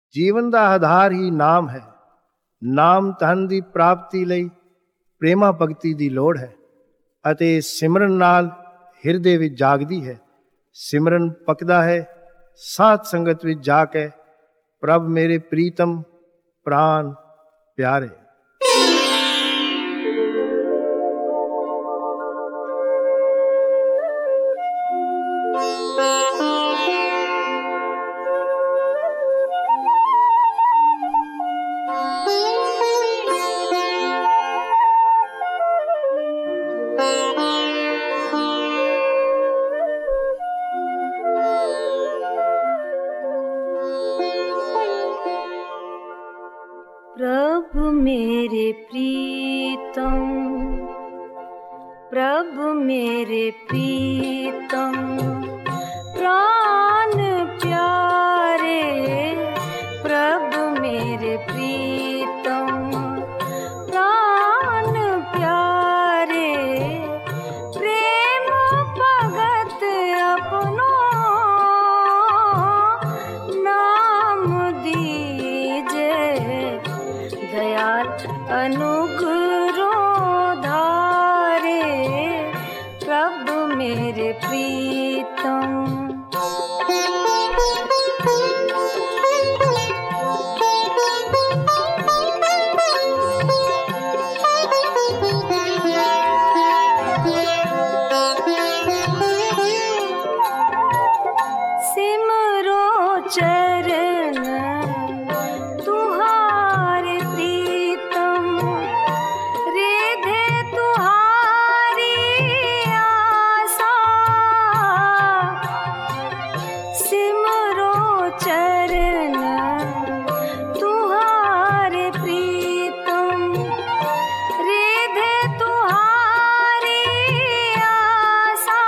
ਜੀਵਨ ਦਾ ਆਧਾਰ ਹੀ ਨਾਮ ਹੈ। ਨਾਮ ਧਨ ਦੀ ਪ੍ਰਾਪਤੀ ਲਈ ਪ੍ਰੇਮਾ ਭਗਤੀ ਦੀ ਲੋੜ ਹੈ ਅਤੇ ਸਿਮਰਨ ਨਾਲ ਹਿਰਦੇ ਵਿੱਚ ਜਾਗਦੀ ਹੈ। ਸਿਮਰਨ ਪੱਕਦਾ ਹੈ ਸਾਧ ਸੰਗਤ ਵਿੱਚ ਜਾ ਕੇ। ਪ੍ਰਭ ਮੇਰੇ ਪ੍ਰੀਤਮ ਪ੍ਰਾਨ ਪਿਆਰੇ। प्रभु मेरे प्रीतम, प्रभु मेरे प्रीतम प्राण प्यारे, प्रभु मेरे प्रीतम प्राण प्यारे, प्रेम भगत अपनो नाम दीजे, दयाल अनुग्रह धारे, प्रभु मेरे प्रीतम। सिमरो चरण तुहारे प्रीतम, रिधे तुहारी आशा, सिमरो चरण तुहारे प्रीतम, रिधे तुहारी आशा,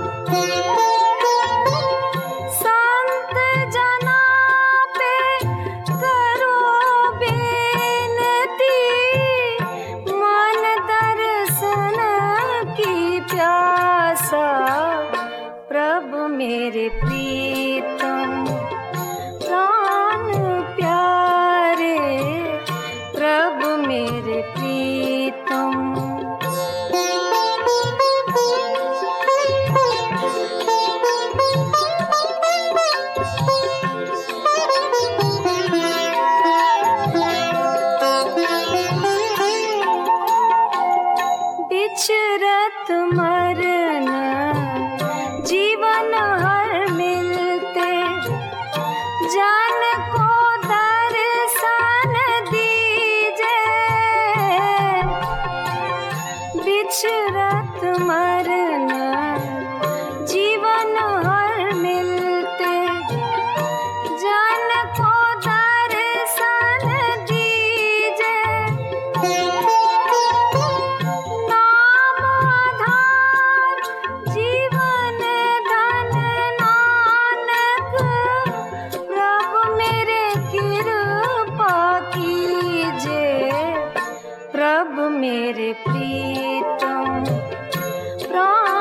संत जना पे करो बेनती, मन दर्शन की प्यासा, प्रभु मेरे प्रीतम प्राण प्यारे, प्रभु मेरे प्रीतम। बिछरत मरन जीवन हर मिलते, जन को दर्शन दीजे, बिछरत मरन जीवन हर मिलते, जन को दर्शन दीजे, नाम आधार जीवन धन नानक, प्रभु मेरे कृपा कीजे, प्रभु मेरे प्रीतम प्राण